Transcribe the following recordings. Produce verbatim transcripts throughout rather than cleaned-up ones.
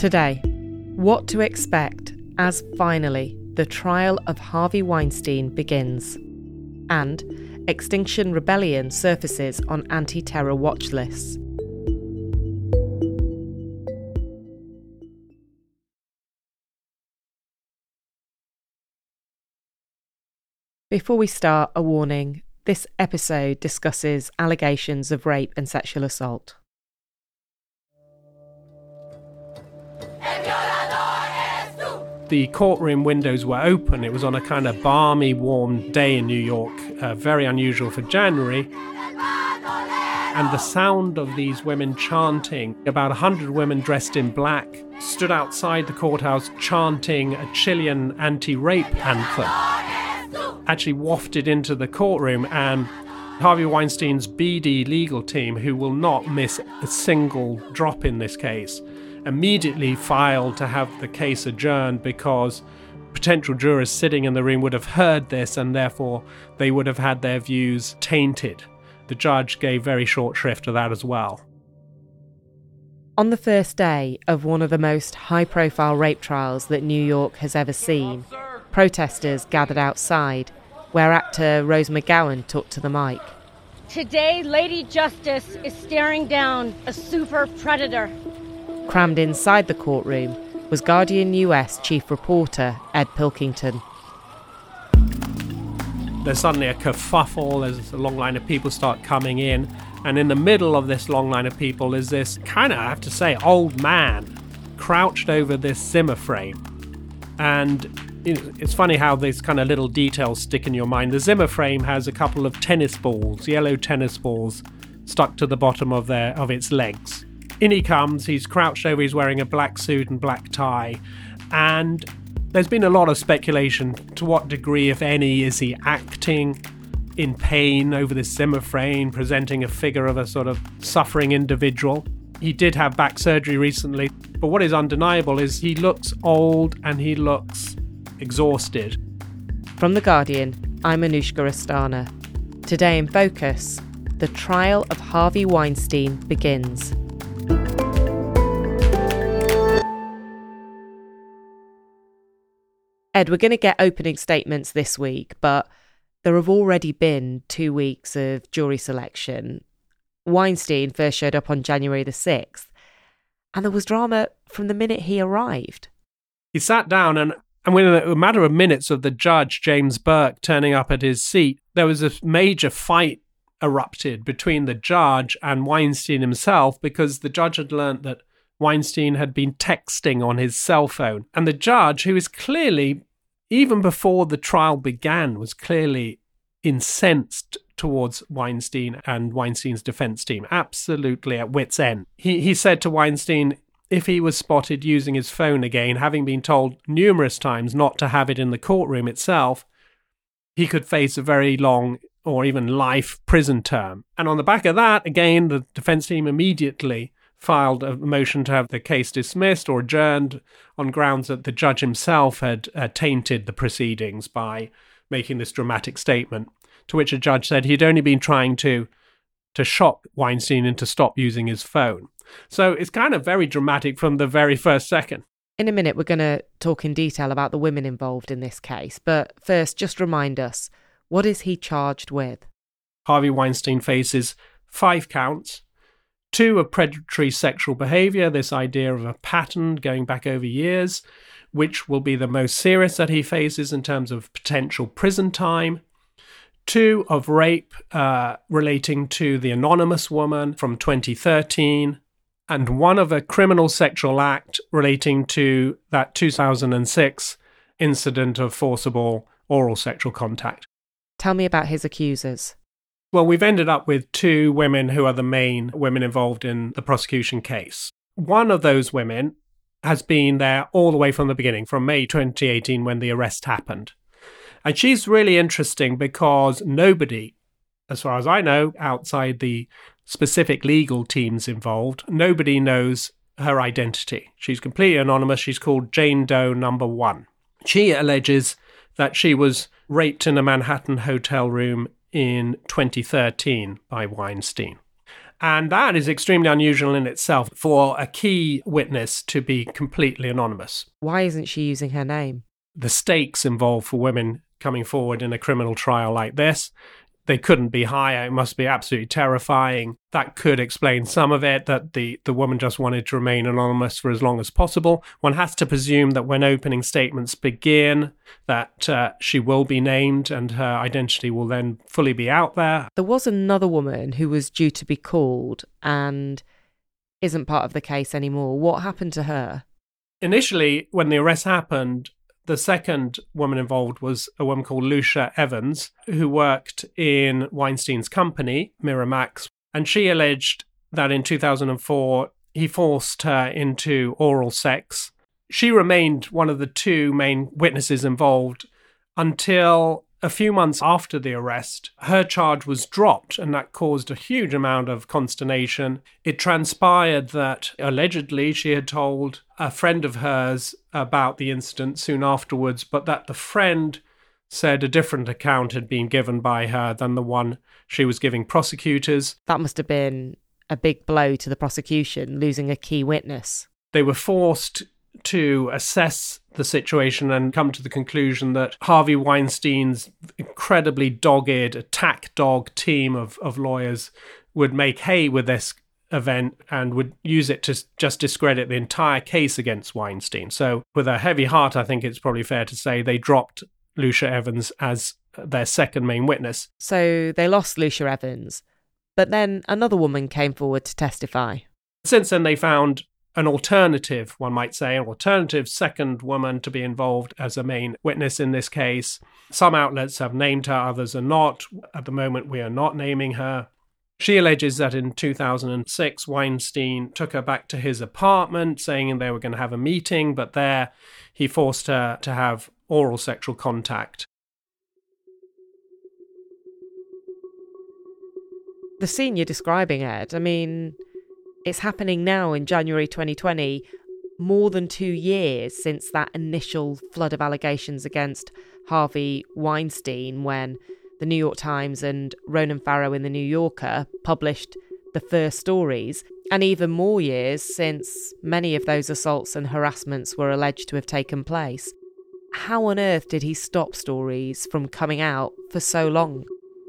Today, what to expect as finally the trial of Harvey Weinstein begins, and Extinction Rebellion surfaces on anti-terror watch lists. Before we start, a warning. This episode discusses allegations of rape and sexual assault. The courtroom windows were open. It was on a kind of balmy, warm day in New York, uh, very unusual for January. And the sound of these women chanting, about one hundred women dressed in black, stood outside the courthouse chanting a Chilean anti-rape anthem, actually wafted into the courtroom, and Harvey Weinstein's beady legal team, who will not miss a single drop in this case, immediately filed to have the case adjourned because potential jurors sitting in the room would have heard this and therefore they would have had their views tainted. The judge gave very short shrift to that as well. On the first day of one of the most high-profile rape trials that New York has ever seen, protesters gathered outside, where actor Rose McGowan took to the mic. Today, Lady Justice is staring down a super predator. Crammed inside the courtroom was Guardian U S chief reporter Ed Pilkington. There's suddenly a kerfuffle as a long line of people start coming in, and in the middle of this long line of people is this kind of, I have to say, old man crouched over this Zimmer frame. And you know, it's funny how these kind of little details stick in your mind. The Zimmer frame has a couple of tennis balls, yellow tennis balls, stuck to the bottom of their of its legs. In he comes, he's crouched over, he's wearing a black suit and black tie, and there's been a lot of speculation to what degree, if any, is he acting in pain over this Zimmer frame, presenting a figure of a sort of suffering individual. He did have back surgery recently, but what is undeniable is he looks old and he looks exhausted. From The Guardian, I'm Anushka Rastana. Today in Focus, the trial of Harvey Weinstein begins. Ed, we're going to get opening statements this week, but there have already been two weeks of jury selection. Weinstein first showed up on January the sixth, and there was drama from the minute he arrived. He sat down, and, and within a matter of minutes of the judge, James Burke, turning up at his seat, there was a major fight erupted between the judge and Weinstein himself, because the judge had learnt that Weinstein had been texting on his cell phone. And the judge, who is clearly, even before the trial began, was clearly incensed towards Weinstein and Weinstein's defense team, absolutely at wit's end. He, he said to Weinstein, if he was spotted using his phone again, having been told numerous times not to have it in the courtroom itself, he could face a very long or even life prison term. And on the back of that, again, the defense team immediately filed a motion to have the case dismissed or adjourned on grounds that the judge himself had uh, tainted the proceedings by making this dramatic statement, to which a judge said he'd only been trying to to shock Weinstein into stop using his phone. So it's kind of very dramatic from the very first second. In a minute, we're going to talk in detail about the women involved in this case. But first, just remind us, what is he charged with? Harvey Weinstein faces five counts. Two of predatory sexual behaviour, this idea of a pattern going back over years, which will be the most serious that he faces in terms of potential prison time. Two of rape uh, relating to the anonymous woman from twenty thirteen. And one of a criminal sexual act relating to that two thousand six incident of forcible oral sexual contact. Tell me about his accusers. Well, we've ended up with two women who are the main women involved in the prosecution case. One of those women has been there all the way from the beginning, from May twenty eighteen when the arrest happened. And she's really interesting because nobody, as far as I know, outside the specific legal teams involved, nobody knows her identity. She's completely anonymous. She's called Jane Doe number one. She alleges that she was raped in a Manhattan hotel room in twenty thirteen by Weinstein. And that is extremely unusual in itself for a key witness to be completely anonymous. Why isn't she using her name? The stakes involved for women coming forward in a criminal trial like this, they couldn't be higher. It must be absolutely terrifying. That could explain some of it, that the, the woman just wanted to remain anonymous for as long as possible. One has to presume that when opening statements begin, that uh, she will be named and her identity will then fully be out there. There was another woman who was due to be called and isn't part of the case anymore. What happened to her? Initially, when the arrest happened, the second woman involved was a woman called Lucia Evans, who worked in Weinstein's company, Miramax, and she alleged that in two thousand four he forced her into oral sex. She remained one of the two main witnesses involved until a few months after the arrest. Her charge was dropped, and that caused a huge amount of consternation. It transpired that allegedly she had told a friend of hers about the incident soon afterwards, but that the friend said a different account had been given by her than the one she was giving prosecutors. That must have been a big blow to the prosecution, losing a key witness. They were forced to assess the situation and come to the conclusion that Harvey Weinstein's incredibly dogged, attack dog team of, of lawyers would make hay with this event and would use it to just discredit the entire case against Weinstein. So with a heavy heart, I think it's probably fair to say they dropped Lucia Evans as their second main witness. So they lost Lucia Evans, but then another woman came forward to testify. Since then, they found an alternative, one might say, an alternative second woman to be involved as a main witness in this case. Some outlets have named her, others are not. At the moment, we are not naming her. She alleges that in two thousand six, Weinstein took her back to his apartment, saying they were going to have a meeting, but there he forced her to have oral sexual contact. The scene you're describing, Ed, I mean, it's happening now in January twenty twenty, more than two years since that initial flood of allegations against Harvey Weinstein, when the New York Times and Ronan Farrow in the New Yorker published the first stories, and even more years since many of those assaults and harassments were alleged to have taken place. How on earth did he stop stories from coming out for so long?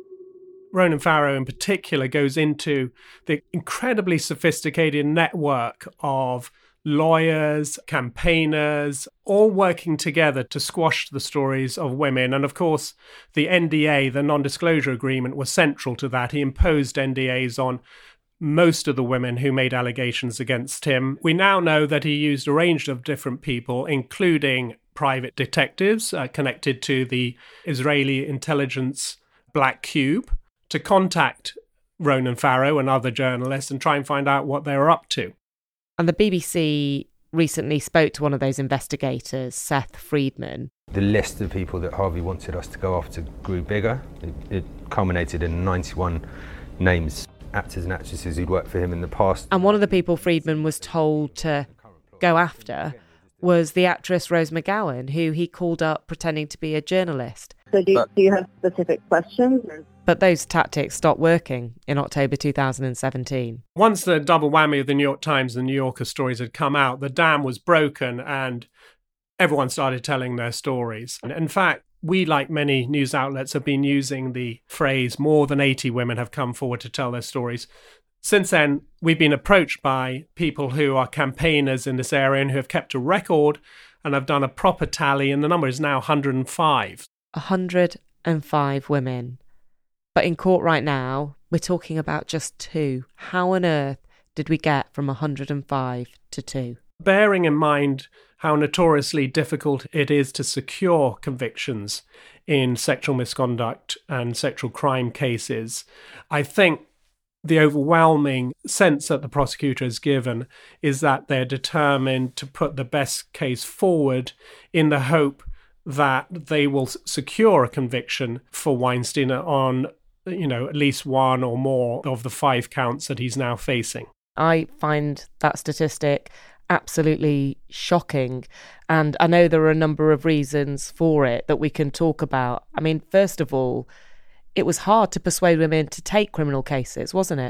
Ronan Farrow in particular goes into the incredibly sophisticated network of lawyers, campaigners, all working together to squash the stories of women. And of course, the N D A, the non-disclosure agreement, was central to that. He imposed N D As on most of the women who made allegations against him. We now know that he used a range of different people, including private detectives uh, connected to the Israeli intelligence Black Cube, to contact Ronan Farrow and other journalists and try and find out what they were up to. And the B B C recently spoke to one of those investigators, Seth Friedman. The list of people that Harvey wanted us to go after grew bigger. It, it culminated in ninety-one names, actors and actresses who'd worked for him in the past. And one of the people Friedman was told to go after was the actress Rose McGowan, who he called up pretending to be a journalist. So do you, do you have specific questions? Or? But those tactics stopped working in October two thousand seventeen. Once the double whammy of the New York Times and New Yorker stories had come out, the dam was broken and everyone started telling their stories. And in fact, we, like many news outlets, have been using the phrase more than eighty women have come forward to tell their stories. Since then, we've been approached by people who are campaigners in this area and who have kept a record and have done a proper tally, and the number is now one hundred five. one hundred five women. But in court right now, we're talking about just two. How on earth did we get from one hundred five to two? Bearing in mind how notoriously difficult it is to secure convictions in sexual misconduct and sexual crime cases, I think the overwhelming sense that the prosecutor has given is that they're determined to put the best case forward in the hope that they will secure a conviction for Weinstein on, you know, at least one or more of the five counts that he's now facing. I find that statistic absolutely shocking. And I know there are a number of reasons for it that we can talk about. I mean, first of all, it was hard to persuade women to take criminal cases, wasn't it?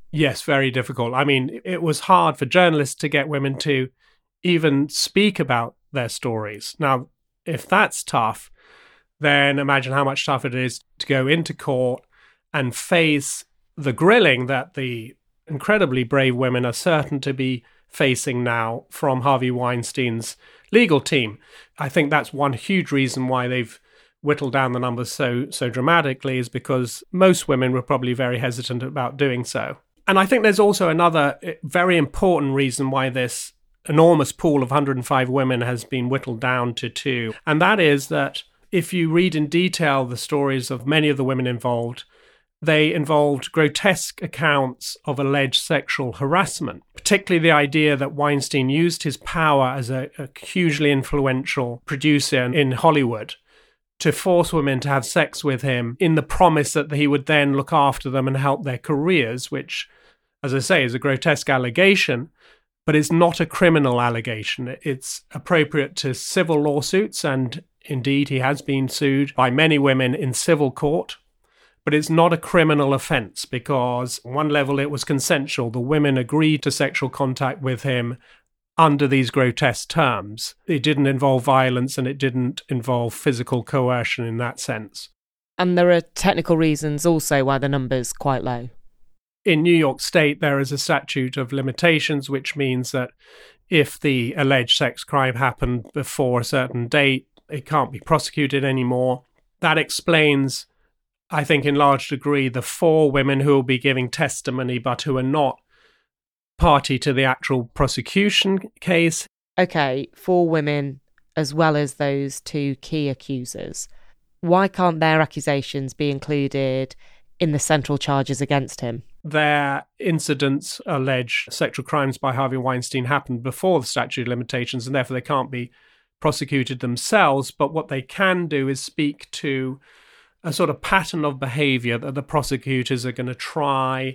Yes, very difficult. I mean, it was hard for journalists to get women to even speak about their stories. Now, if that's tough, then imagine how much tougher it is to go into court and face the grilling that the incredibly brave women are certain to be facing now from Harvey Weinstein's legal team. I think that's one huge reason why they've whittled down the numbers so so dramatically, is because most women were probably very hesitant about doing so. And I think there's also another very important reason why this enormous pool of one hundred five women has been whittled down to two. And that is that if you read in detail the stories of many of the women involved, they involved grotesque accounts of alleged sexual harassment, particularly the idea that Weinstein used his power as a, a hugely influential producer in Hollywood to force women to have sex with him in the promise that he would then look after them and help their careers, which, as I say, is a grotesque allegation, but it's not a criminal allegation. It's appropriate to civil lawsuits, and indeed he has been sued by many women in civil court, but it's not a criminal offence because, on one level, it was consensual. The women agreed to sexual contact with him under these grotesque terms. It didn't involve violence and it didn't involve physical coercion in that sense. And there are technical reasons also why the number's quite low. In New York State, there is a statute of limitations, which means that if the alleged sex crime happened before a certain date, it can't be prosecuted anymore. That explains, I think, in large degree, the four women who will be giving testimony but who are not party to the actual prosecution case. Okay, four women as well as those two key accusers. Why can't their accusations be included in the central charges against him? Their incidents allege sexual crimes by Harvey Weinstein happened before the statute of limitations, and therefore they can't be prosecuted themselves. But what they can do is speak to a sort of pattern of behavior that the prosecutors are going to try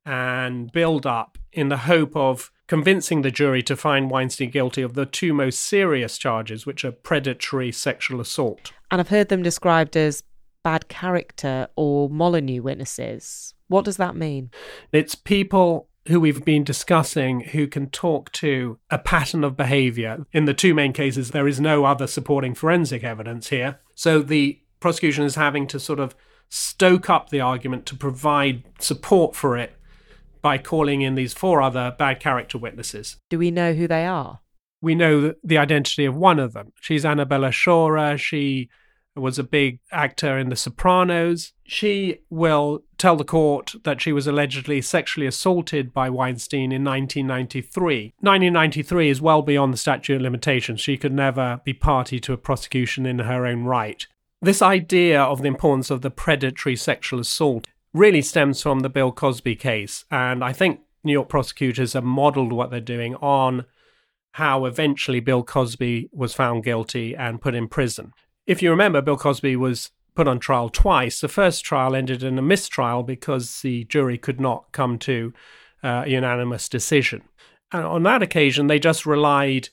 and build up in the hope of convincing the jury to find Weinstein guilty of the two most serious charges, which are predatory sexual assault. And I've heard them described as bad character or Molyneux witnesses. What does that mean? It's people who we've been discussing who can talk to a pattern of behavior. In the two main cases, there is no other supporting forensic evidence here. So the prosecution is having to sort of stoke up the argument to provide support for it by calling in these four other bad character witnesses. Do we know who they are? We know the identity of one of them. She's Annabella Shaura. She was a big actor in The Sopranos. She will tell the court that she was allegedly sexually assaulted by Weinstein in nineteen ninety-three. nineteen ninety-three is well beyond the statute of limitations. She could never be party to a prosecution in her own right. This idea of the importance of the predatory sexual assault really stems from the Bill Cosby case, and I think New York prosecutors have modelled what they're doing on how eventually Bill Cosby was found guilty and put in prison. If you remember, Bill Cosby was put on trial twice. The first trial ended in a mistrial because the jury could not come to uh, a unanimous decision. And on that occasion, they just relied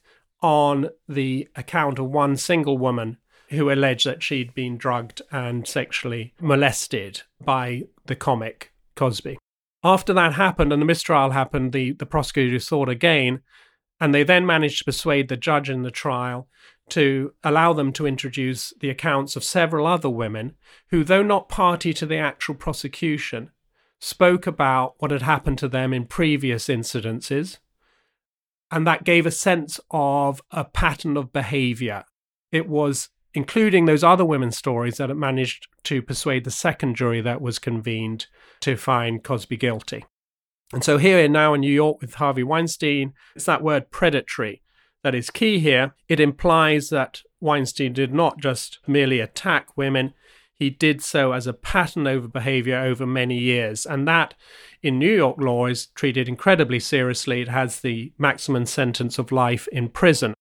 on the account of one single woman who alleged that she'd been drugged and sexually molested by the comic Cosby. After that happened and the mistrial happened, the, the prosecutors thought again, and they then managed to persuade the judge in the trial to allow them to introduce the accounts of several other women who, though not party to the actual prosecution, spoke about what had happened to them in previous incidences, and that gave a sense of a pattern of behaviour. It was including those other women's stories that it managed to persuade the second jury that was convened to find Cosby guilty. And so here now in New York with Harvey Weinstein, it's that word predatory that is key here. It implies that Weinstein did not just merely attack women, he did so as a pattern of behavior over many years. And that, in New York law, is treated incredibly seriously. It has the maximum sentence of life in prison.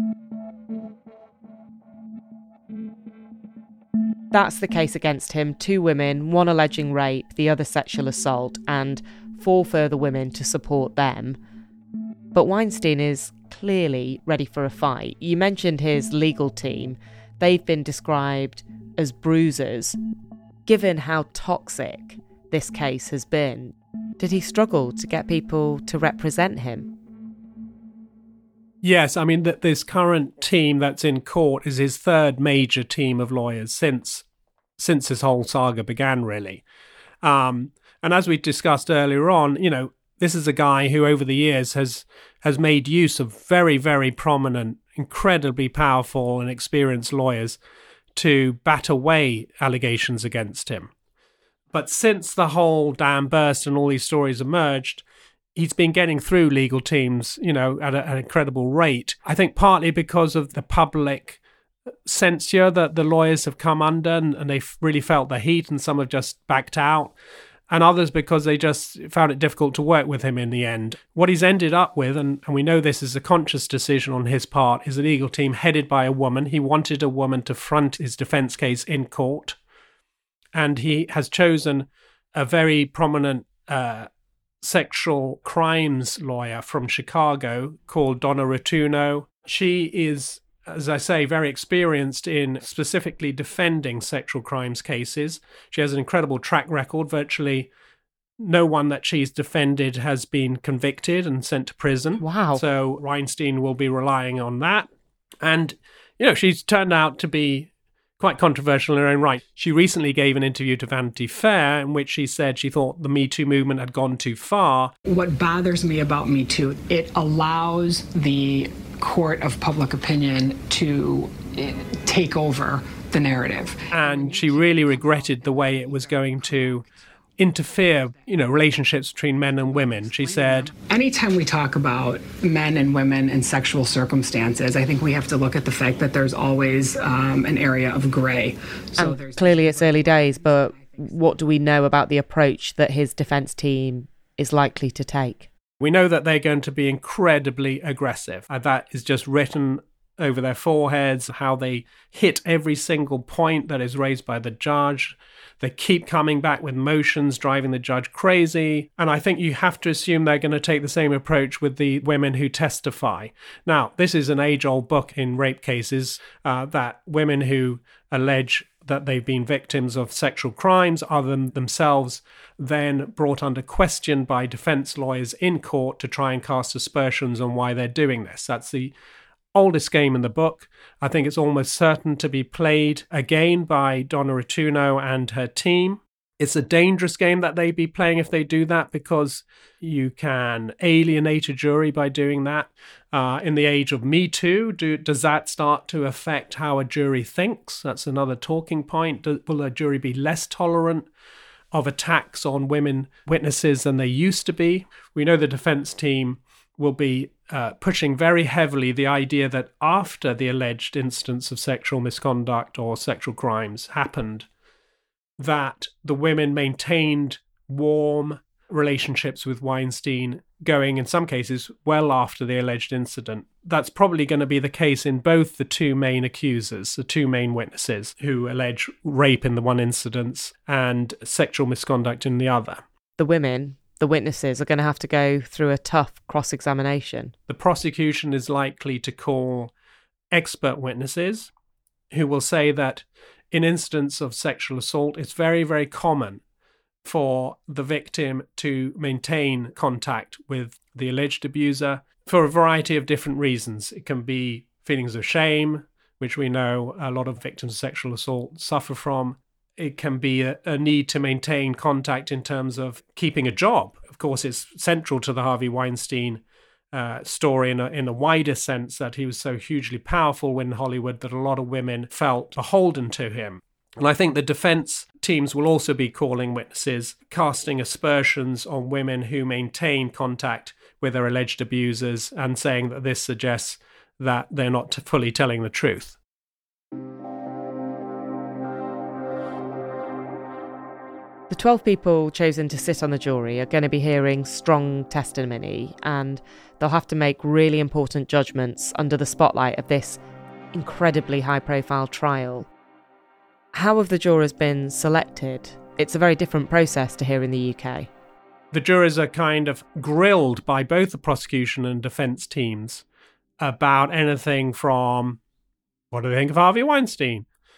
That's the case against him. Two women, one alleging rape, the other sexual assault, and four further women to support them. But Weinstein is clearly ready for a fight. You mentioned his legal team. They've been described as bruisers. Given how toxic this case has been, Did he struggle to get people to represent him? Yes, I mean, that this current team that's in court is his third major team of lawyers since since this whole saga began, really. Um, and as we discussed earlier on, you know, this is a guy who over the years has has made use of very, very prominent, incredibly powerful and experienced lawyers to bat away allegations against him. But since the whole dam burst and all these stories emerged, he's been getting through legal teams, you know, at, a, at an incredible rate. I think partly because of the public censure that the lawyers have come under, and, and they've really felt the heat, and some have just backed out, and others because they just found it difficult to work with him in the end. What he's ended up with, and, and we know this is a conscious decision on his part, is a legal team headed by a woman. He wanted a woman to front his defense case in court, and he has chosen a very prominent uh, sexual crimes lawyer from Chicago called Donna Rotunno. She is, as I say, very experienced in specifically defending sexual crimes cases. She has an incredible track record. Virtually no one that she's defended has been convicted and sent to prison. Wow. So Weinstein will be relying on that. And, you know, she's turned out to be quite controversial in her own right. She recently gave an interview to Vanity Fair in which she said she thought the Me Too movement had gone too far. What bothers me about Me Too, it allows the court of public opinion to take over the narrative. And she really regretted the way it was going to interfere, you know, relationships between men and women. She said, anytime we talk about men and women and sexual circumstances, I think we have to look at the fact that there's always um, an area of gray. So there's clearly it's early days, but what do we know about the approach that his defense team is likely to take? We know that they're going to be incredibly aggressive. And that is just written over their foreheads, how they hit every single point that is raised by the judge. They keep coming back with motions, driving the judge crazy. And I think you have to assume they're going to take the same approach with the women who testify. Now, this is an age-old book in rape cases, uh, that women who allege that they've been victims of sexual crimes are them themselves then brought under question by defense lawyers in court to try and cast aspersions on why they're doing this. That's the oldest game in the book. I think it's almost certain to be played again by Donna Rotunno and her team. It's a dangerous game that they'd be playing if they do that, because you can alienate a jury by doing that. Uh, in the age of Me Too, do, does that start to affect how a jury thinks? That's another talking point. Do, will a jury be less tolerant of attacks on women witnesses than they used to be? We know the defense team will be uh, pushing very heavily the idea that after the alleged instance of sexual misconduct or sexual crimes happened, that the women maintained warm relationships with Weinstein, going in some cases well after the alleged incident. That's probably going to be the case in both the two main accusers, the two main witnesses who allege rape in the one instance and sexual misconduct in the other. The women, the witnesses, are going to have to go through a tough cross-examination. The prosecution is likely to call expert witnesses who will say that in instances of sexual assault, it's very, very common for the victim to maintain contact with the alleged abuser for a variety of different reasons. It can be feelings of shame, which we know a lot of victims of sexual assault suffer from. It can be a, a need to maintain contact in terms of keeping a job. Of course, it's central to the Harvey Weinstein uh, story in a, in a wider sense that he was so hugely powerful in Hollywood that a lot of women felt beholden to him. And I think the defense teams will also be calling witnesses, casting aspersions on women who maintain contact with their alleged abusers and saying that this suggests that they're not fully telling the truth. The twelve people chosen to sit on the jury are going to be hearing strong testimony, and they'll have to make really important judgments under the spotlight of this incredibly high-profile trial. How have the jurors been selected? It's a very different process to here in the U K. The jurors are kind of grilled by both the prosecution and defense teams about anything from, what do they think of Harvey Weinstein?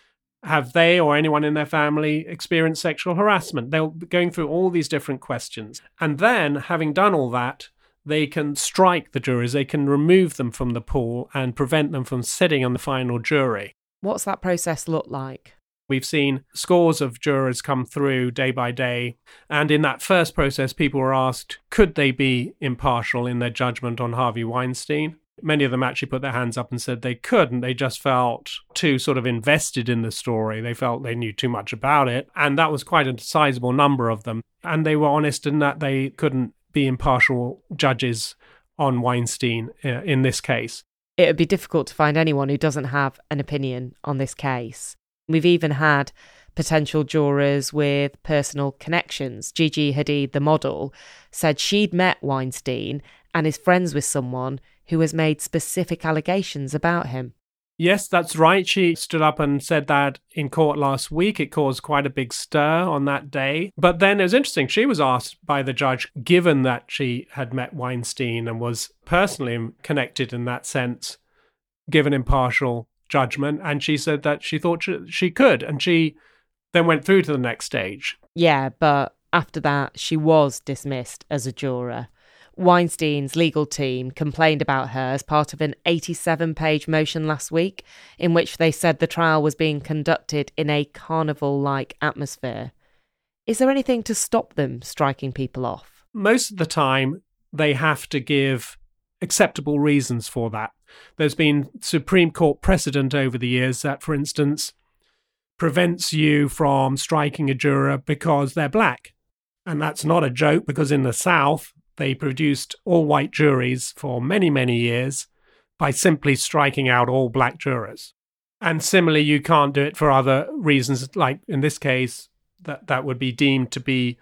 have they or anyone in their family experienced sexual harassment? They'll be going through all these different questions. And then, having done all that, they can strike the jurors, they can remove them from the pool and prevent them from sitting on the final jury. What's that process look like? We've seen scores of jurors come through day by day. And in that first process, people were asked, could they be impartial in their judgment on Harvey Weinstein? Many of them actually put their hands up and said they couldn't. They just felt too sort of invested in the story. They felt they knew too much about it. And that was quite a sizable number of them. And they were honest in that they couldn't be impartial judges on Weinstein uh, in this case. It would be difficult to find anyone who doesn't have an opinion on this case. We've even had potential jurors with personal connections. Gigi Hadid, the model, said she'd met Weinstein and is friends with someone who has made specific allegations about him. Yes, that's right. She stood up and said that in court last week. It caused quite a big stir on that day. But then it was interesting. She was asked by the judge, given that she had met Weinstein and was personally connected in that sense, given impartial judgment, and she said that she thought she, she could, and she then went through to the next stage. Yeah, but after that, she was dismissed as a juror. Weinstein's legal team complained about her as part of an eighty-seven page motion last week, in which they said the trial was being conducted in a carnival-like atmosphere. Is there anything to stop them striking people off? Most of the time, they have to give acceptable reasons for that. There's been Supreme Court precedent over the years that, for instance, prevents you from striking a juror because they're black. And that's not a joke, because in the South, they produced all-white juries for many, many years by simply striking out all black jurors. And similarly, you can't do it for other reasons, like in this case, that, that would be deemed to be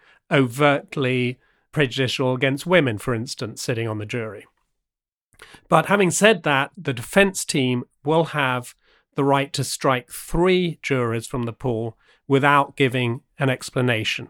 overtly prejudicial against women, for instance, sitting on the jury. But having said that, the defence team will have the right to strike three jurors from the pool without giving an explanation.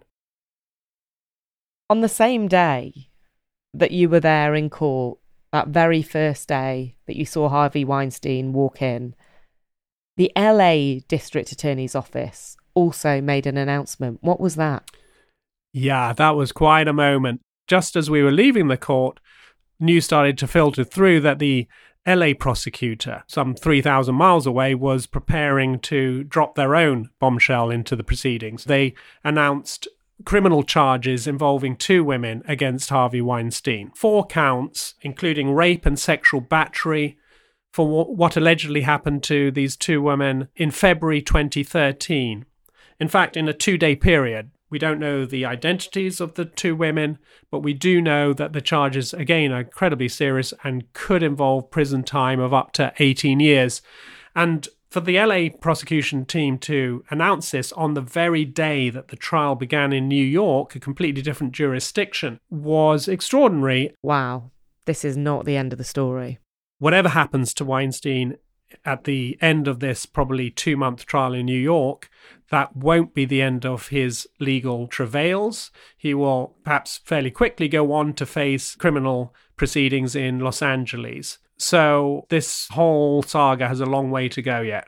On the same day that you were there in court, that very first day that you saw Harvey Weinstein walk in, the L A District Attorney's Office also made an announcement. What was that? Yeah, that was quite a moment. Just as we were leaving the court, news started to filter through that the L A prosecutor, some three thousand miles away, was preparing to drop their own bombshell into the proceedings. They announced criminal charges involving two women against Harvey Weinstein. Four counts, including rape and sexual battery, for what allegedly happened to these two women in February twenty thirteen. In fact, in a two-day period. We don't know the identities of the two women, but we do know that the charges, again, are incredibly serious and could involve prison time of up to eighteen years. And for the L A prosecution team to announce this on the very day that the trial began in New York, a completely different jurisdiction, was extraordinary. Wow, this is not the end of the story. Whatever happens to Weinstein at the end of this probably two-month trial in New York, that won't be the end of his legal travails. He will perhaps fairly quickly go on to face criminal proceedings in Los Angeles. So this whole saga has a long way to go yet.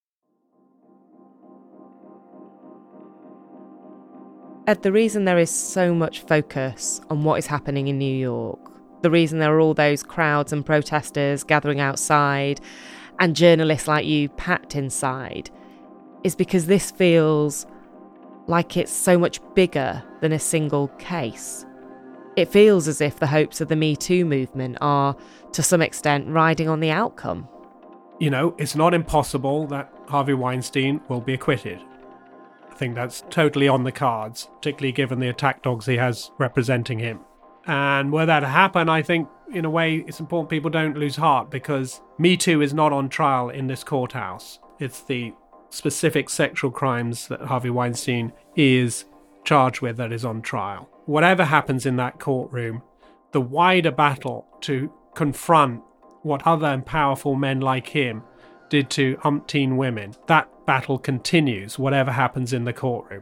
Ed, the reason there is so much focus on what is happening in New York, the reason there are all those crowds and protesters gathering outside and journalists like you packed inside, is because this feels like it's so much bigger than a single case. It feels as if the hopes of the Me Too movement are, to some extent, riding on the outcome. You know, it's not impossible that Harvey Weinstein will be acquitted. I think that's totally on the cards, particularly given the attack dogs he has representing him. And were that to happen, I think, in a way, it's important people don't lose heart, because Me Too is not on trial in this courthouse. It's the specific sexual crimes that Harvey Weinstein is charged with that is on trial. Whatever happens in that courtroom, the wider battle to confront what other and powerful men like him did to umpteen women, that battle continues, whatever happens in the courtroom.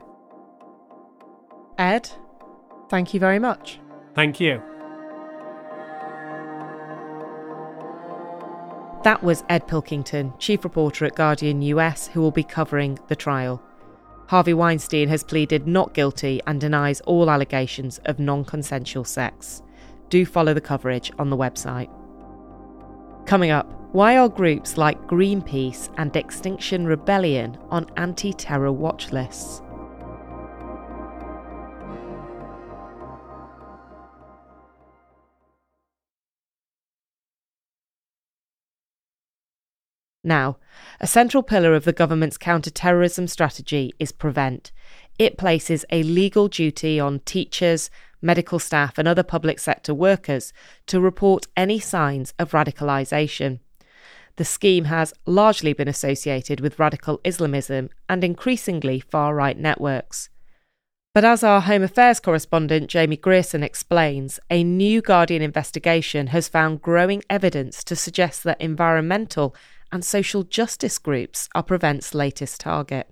Ed, thank you very much. Thank you. That was Ed Pilkington, chief reporter at Guardian U S, who will be covering the trial. Harvey Weinstein has pleaded not guilty and denies all allegations of non-consensual sex. Do follow the coverage on the website. Coming up, why are groups like Greenpeace and Extinction Rebellion on anti-terror watch lists? Now, a central pillar of the government's counter-terrorism strategy is PREVENT. It places a legal duty on teachers, medical staff and other public sector workers to report any signs of radicalisation. The scheme has largely been associated with radical Islamism and increasingly far-right networks. But as our Home Affairs correspondent Jamie Grierson explains, a new Guardian investigation has found growing evidence to suggest that environmental and social justice groups are PREVENT's latest target.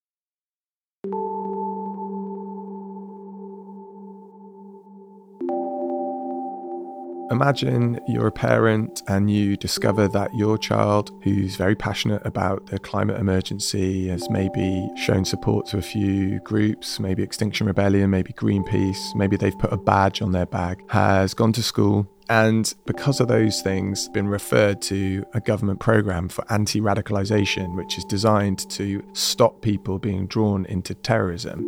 Imagine you're a parent and you discover that your child, who's very passionate about the climate emergency, has maybe shown support to a few groups, maybe Extinction Rebellion, maybe Greenpeace, maybe they've put a badge on their bag, has gone to school and because of those things been referred to a government programme for anti-radicalisation, which is designed to stop people being drawn into terrorism.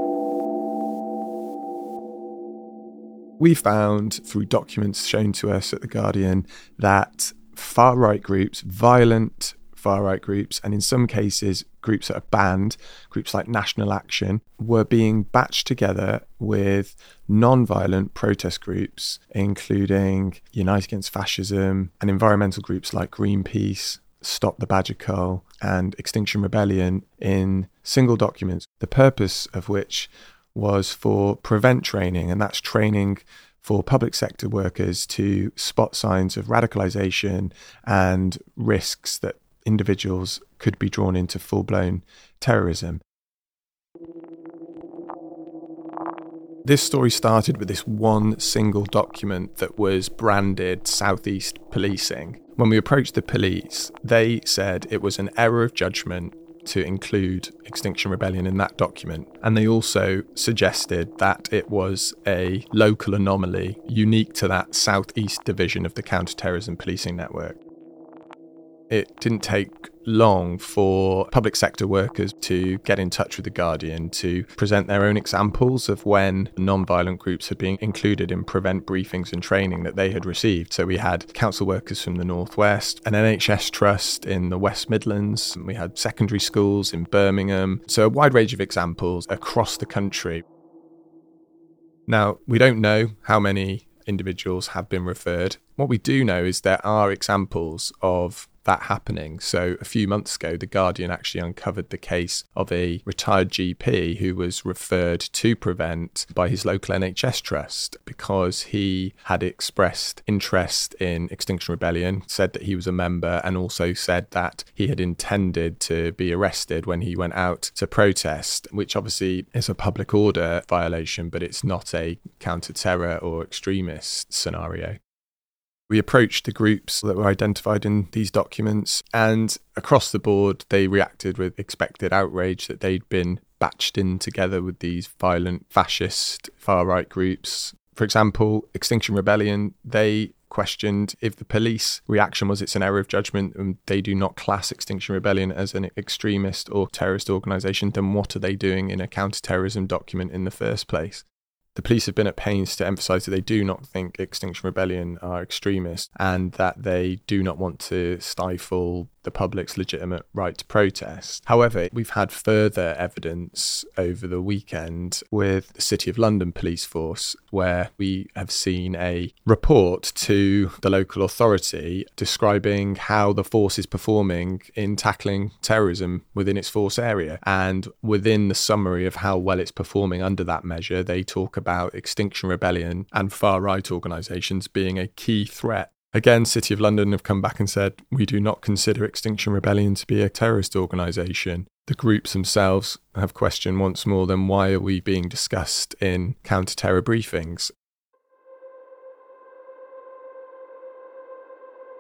We found through documents shown to us at The Guardian that far-right groups, violent far-right groups, and in some cases groups that are banned, groups like National Action, were being batched together with non-violent protest groups, including Unite Against Fascism and environmental groups like Greenpeace, Stop the Badger Cull and Extinction Rebellion in single documents, the purpose of which was for PREVENT training, and that's training for public sector workers to spot signs of radicalisation and risks that individuals could be drawn into full-blown terrorism. This story started with this one single document that was branded Southeast Policing. When we approached the police, they said it was an error of judgment to include Extinction Rebellion in that document. And they also suggested that it was a local anomaly unique to that Southeast division of the counter-terrorism policing network. It didn't take long for public sector workers to get in touch with The Guardian to present their own examples of when non-violent groups had been included in PREVENT briefings and training that they had received. So we had council workers from the North West, an N H S trust in the West Midlands, and we had secondary schools in Birmingham. So a wide range of examples across the country. Now, we don't know how many individuals have been referred. What we do know is there are examples of that happening. So a few months ago, The Guardian actually uncovered the case of a retired G P who was referred to PREVENT by his local N H S trust because he had expressed interest in Extinction Rebellion, said that he was a member, and also said that he had intended to be arrested when he went out to protest, which obviously is a public order violation, but it's not a counter-terror or extremist scenario. We approached the groups that were identified in these documents, and across the board, they reacted with expected outrage that they'd been batched in together with these violent fascist far-right groups. For example, Extinction Rebellion, they questioned if the police reaction was it's an error of judgment and they do not class Extinction Rebellion as an extremist or terrorist organisation, then what are they doing in a counter-terrorism document in the first place? The police have been at pains to emphasise that they do not think Extinction Rebellion are extremists and that they do not want to stifle the public's legitimate right to protest. However, we've had further evidence over the weekend with the City of London police force, where we have seen a report to the local authority describing how the force is performing in tackling terrorism within its force area. And within the summary of how well it's performing under that measure, they talk about Extinction Rebellion and far-right organisations being a key threat. Again, City of London have come back and said, we do not consider Extinction Rebellion to be a terrorist organisation. The groups themselves have questioned once more, then why are we being discussed in counter-terror briefings?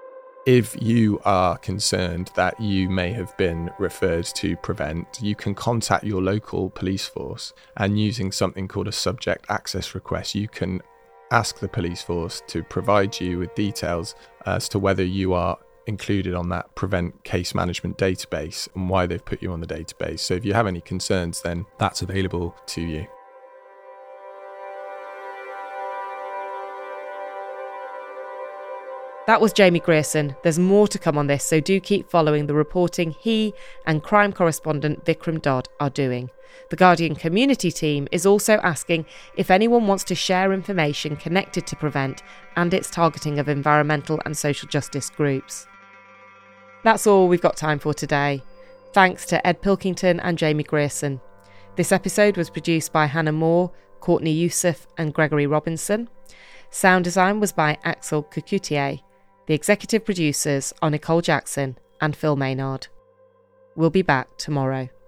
If you are concerned that you may have been referred to Prevent, you can contact your local police force, and using something called a subject access request, you can ask the police force to provide you with details as to whether you are included on that Prevent case management database and why they've put you on the database. So if you have any concerns, then that's available to you. That was Jamie Grierson. There's more to come on this, so do keep following the reporting he and crime correspondent Vikram Dodd are doing. The Guardian community team is also asking if anyone wants to share information connected to Prevent and its targeting of environmental and social justice groups. That's all we've got time for today. Thanks to Ed Pilkington and Jamie Grierson. This episode was produced by Hannah Moore, Courtney Youssef and Gregory Robinson. Sound design was by Axel Cucutier. The executive producers are Nicole Jackson and Phil Maynard. We'll be back tomorrow.